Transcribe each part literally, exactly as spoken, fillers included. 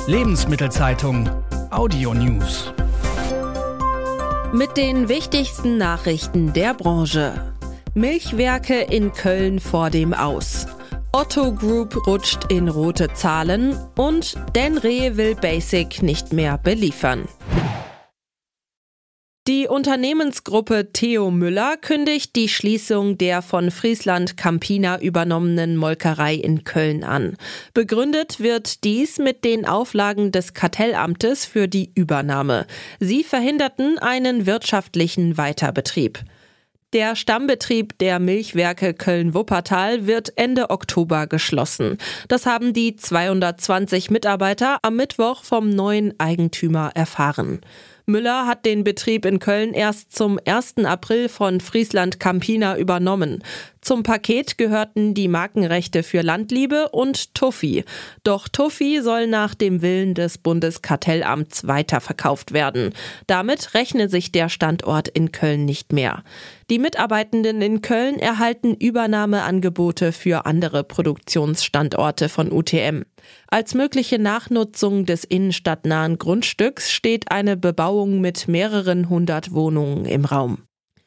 Lebensmittelzeitung Audio News. Mit den wichtigsten Nachrichten der Branche. Milchwerke in Köln vor dem Aus. Otto Group rutscht in rote Zahlen und Denre will Basic nicht mehr beliefern. Die Unternehmensgruppe Theo Müller kündigt die Schließung der von Friesland Campina übernommenen Molkerei in Köln an. Begründet wird dies mit den Auflagen des Kartellamtes für die Übernahme. Sie verhinderten einen wirtschaftlichen Weiterbetrieb. Der Stammbetrieb der Milchwerke Köln-Wuppertal wird Ende Oktober geschlossen. Das haben die zweihundertzwanzig Mitarbeiter am Mittwoch vom neuen Eigentümer erfahren. Müller hat den Betrieb in Köln erst zum ersten April von Friesland Campina übernommen. Zum Paket gehörten die Markenrechte für Landliebe und Tuffy. Doch Tuffy soll nach dem Willen des Bundeskartellamts weiterverkauft werden. Damit rechne sich der Standort in Köln nicht mehr. Die Mitarbeitenden in Köln erhalten Übernahmeangebote für andere Produktionsstandorte von U T M. Als mögliche Nachnutzung des innenstadtnahen Grundstücks steht eine Bebauung mit mehreren hundert Wohnungen im Raum.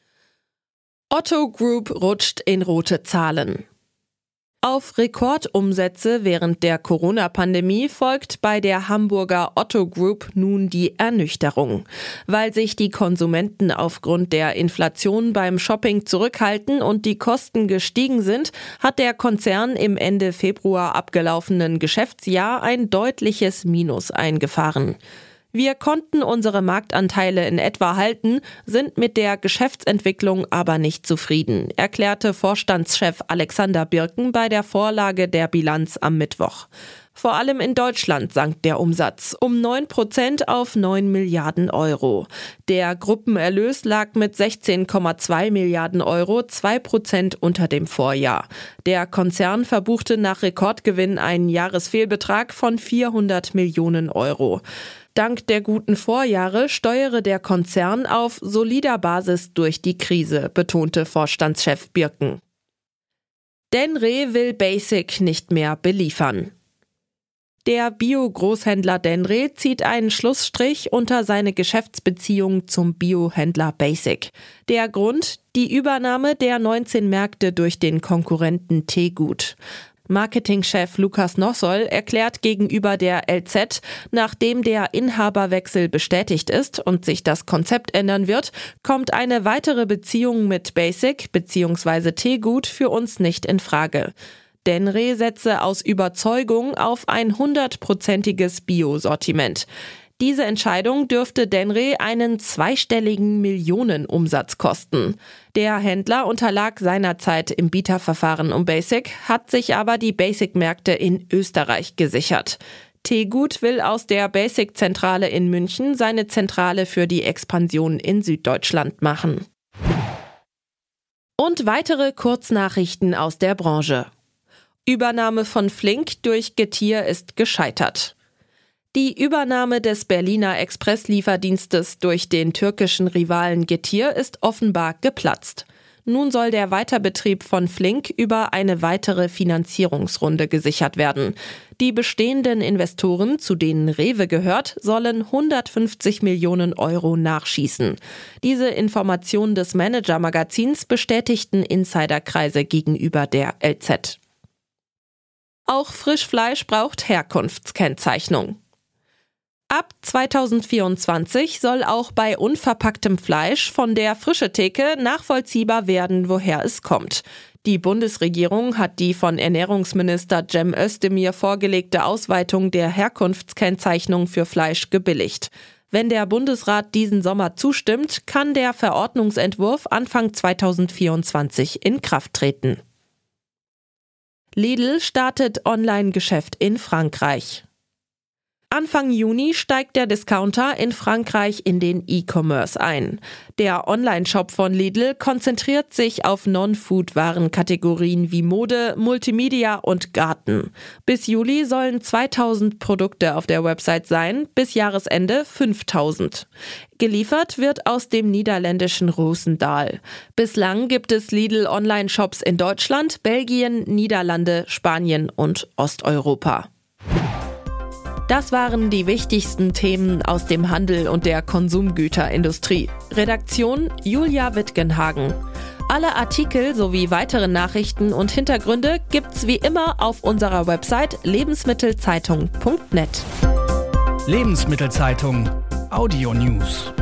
Otto Group rutscht in rote Zahlen. Auf Rekordumsätze während der Corona-Pandemie folgt bei der Hamburger Otto Group nun die Ernüchterung. Weil sich die Konsumenten aufgrund der Inflation beim Shopping zurückhalten und die Kosten gestiegen sind, hat der Konzern im Ende Februar abgelaufenen Geschäftsjahr ein deutliches Minus eingefahren. Wir konnten unsere Marktanteile in etwa halten, sind mit der Geschäftsentwicklung aber nicht zufrieden, erklärte Vorstandschef Alexander Birken bei der Vorlage der Bilanz am Mittwoch. Vor allem in Deutschland sank der Umsatz um neun Prozent auf neun Milliarden Euro. Der Gruppenerlös lag mit sechzehn Komma zwei Milliarden Euro zwei Prozent unter dem Vorjahr. Der Konzern verbuchte nach Rekordgewinn einen Jahresfehlbetrag von vierhundert Millionen Euro. Dank der guten Vorjahre steuere der Konzern auf solider Basis durch die Krise, betonte Vorstandschef Birken. Denre will Basic nicht mehr beliefern. Der Bio-Großhändler Denre zieht einen Schlussstrich unter seine Geschäftsbeziehung zum Biohändler Basic. Der Grund: die Übernahme der neunzehn Märkte durch den Konkurrenten Tegut. Marketingchef Lukas Nossol erklärt gegenüber der L Z, nachdem der Inhaberwechsel bestätigt ist und sich das Konzept ändern wird, kommt eine weitere Beziehung mit Basic bzw. Tegut für uns nicht in Frage. Denre setze aus Überzeugung auf ein hundertprozentiges Bio-Sortiment. Diese Entscheidung dürfte Denre einen zweistelligen Millionenumsatz kosten. Der Händler unterlag seinerzeit im Bieterverfahren um Basic, hat sich aber die Basic-Märkte in Österreich gesichert. Tegut will aus der Basic-Zentrale in München seine Zentrale für die Expansion in Süddeutschland machen. Und weitere Kurznachrichten aus der Branche. Übernahme von Flink durch Getir ist gescheitert. Die Übernahme des Berliner Expresslieferdienstes durch den türkischen Rivalen Getir ist offenbar geplatzt. Nun soll der Weiterbetrieb von Flink über eine weitere Finanzierungsrunde gesichert werden. Die bestehenden Investoren, zu denen Rewe gehört, sollen hundertfünfzig Millionen Euro nachschießen. Diese Information des Manager-Magazins bestätigten Insiderkreise gegenüber der L Z. Auch Frischfleisch braucht Herkunftskennzeichnung. Ab zweitausendvierundzwanzig soll auch bei unverpacktem Fleisch von der Frischetheke nachvollziehbar werden, woher es kommt. Die Bundesregierung hat die von Ernährungsminister Cem Özdemir vorgelegte Ausweitung der Herkunftskennzeichnung für Fleisch gebilligt. Wenn der Bundesrat diesen Sommer zustimmt, kann der Verordnungsentwurf Anfang zweitausendvierundzwanzig in Kraft treten. Lidl startet Online-Geschäft in Frankreich. Anfang Juni steigt der Discounter in Frankreich in den E-Commerce ein. Der Online-Shop von Lidl konzentriert sich auf Non-Food-Warenkategorien wie Mode, Multimedia und Garten. Bis Juli sollen zweitausend Produkte auf der Website sein, bis Jahresende fünftausend. Geliefert wird aus dem niederländischen Roosendaal. Bislang gibt es Lidl-Online-Shops in Deutschland, Belgien, Niederlande, Spanien und Osteuropa. Das waren die wichtigsten Themen aus dem Handel und der Konsumgüterindustrie. Redaktion Julia Wittgenhagen. Alle Artikel sowie weitere Nachrichten und Hintergründe gibt's wie immer auf unserer Website lebensmittelzeitung punkt net. Lebensmittelzeitung Audio News.